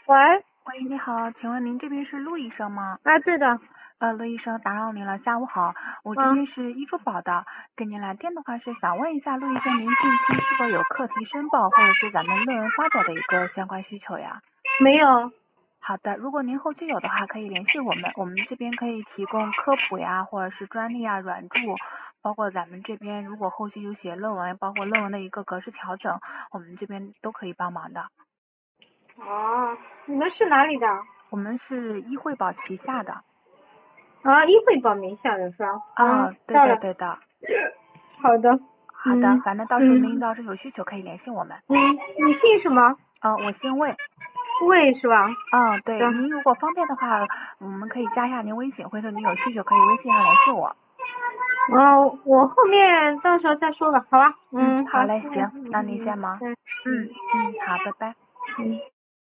喂， 喂，你好，请问您这边是陆医生吗？ 啊，对的， 陆医生，打扰您了，下午好，我这嗯， 边是医嘱宝的，给您来电的话是想问一下陆医生，您近期是否有课题申报或者是咱们论文发表的一个相关需求呀？ 没有， 好的，如果您后期有的话，可以联系我们，我们这边可以提供科普呀，或者是专利啊、软著，包括咱们这边如果后期有写论文，包括论文的一个格式调整，我们这边都可以帮忙的。 哦，你们是哪里的？ 我们是医惠宝旗下的。 啊，医惠保名下的是吧？ 对到了， 的对的。 好的， 好的，反正到时候您要是有需求可以联系我们。 你姓什么？ 我姓魏。 魏是吧？ 对， 的， 您如果方便的话，我们可以加一下您微信，或者您有需求可以微信上联系我。 我后面到时候再说吧，好吧？好， 好嘞，行，那您先忙。 对， 好，拜拜。 嗯。